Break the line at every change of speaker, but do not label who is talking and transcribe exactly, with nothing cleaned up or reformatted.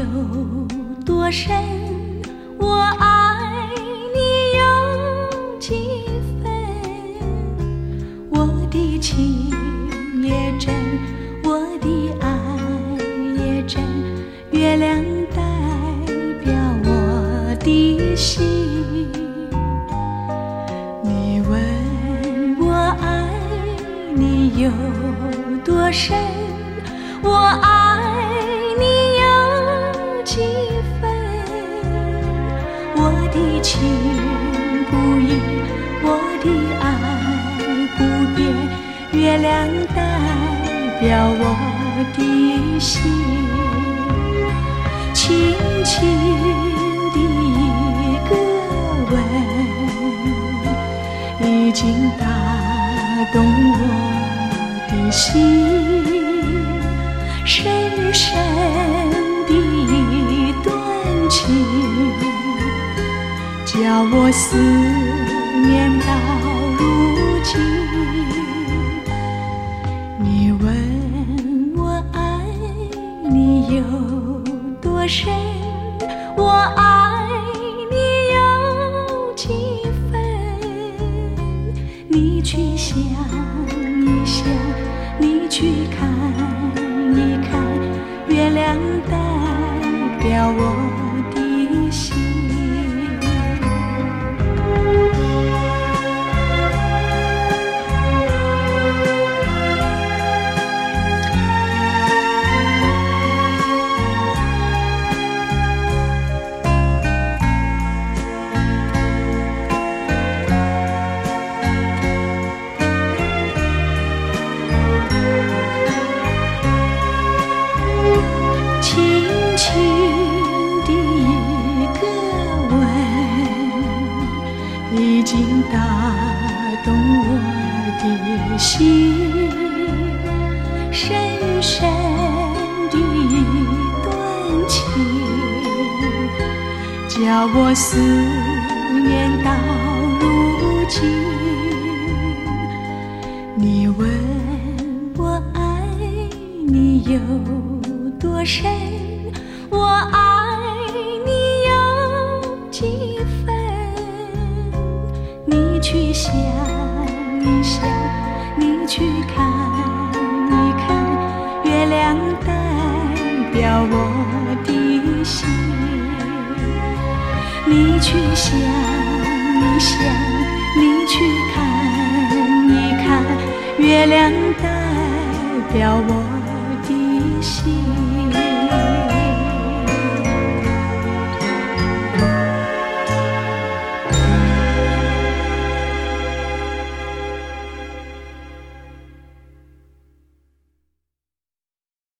多深，我爱你有几分。我的情也真，我的爱也真，月亮代表我的心。你问我爱你有多深，我爱你有几分。我的情不移，我的爱不变，月亮代表我的心。轻轻的一个吻，已经打动我的心。深深的一段情，叫我思念到如今。你问我爱你有多深，我爱你有几分。你去想一想，你去看一看，月亮代表我的心。已经打动我的心，深深的一段情，叫我思念到如今。你问我爱你有多深，我爱你有几分。你去想一想，你去看一看，月亮代表我的心。你去想一想，你去看一看，月亮代表我